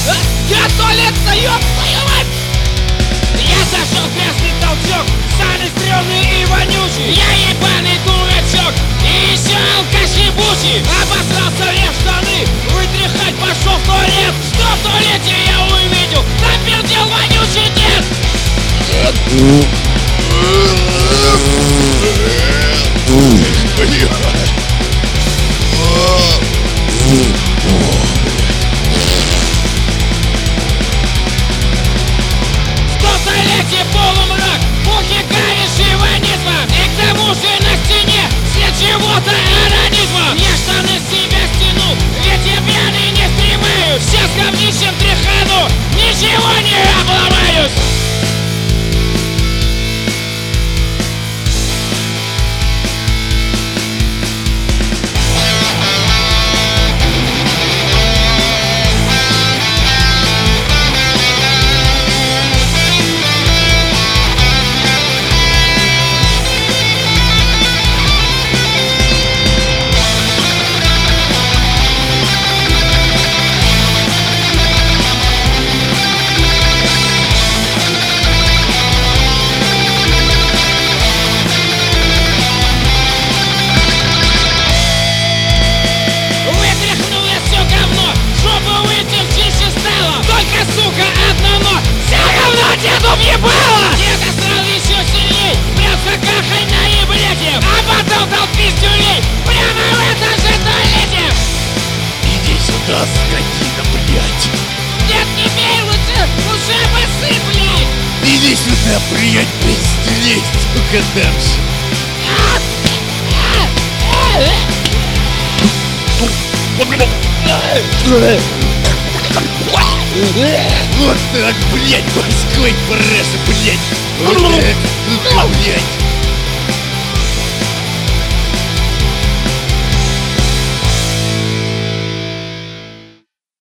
Я туалетка, ёб твою мать! Я зашел в грязный толчок, самый стрёмный и вонючий. Я ебаный дурачок, и еще алкаш ебучий. Обосрался мне в штаны, вытряхать пошел в туалет. Что в туалете я увидел? Напердел вонючий дед! В туалете полумрак, мухи, клавиши ванизма. И к тому же на стене след чего-то организма. Я штаны с себя стянул, ведь я пьяный не стремаюсь. Сейчас говнищем тряхану, ничего не обломаюсь. Сука, одно но, вся говно деду въебало! Деда срал еще сильней, прям с какахой на еблете. А потом дал пиздюлей прямо в этом же туалете. Иди сюда, скотина, блядь! Нет, не бей, лучше обосы, блядь! Иди сюда, блядь, пиздюлей, сука, дальше! Вот так, блядь, морской параша, блядь! Вот так, сука, блядь!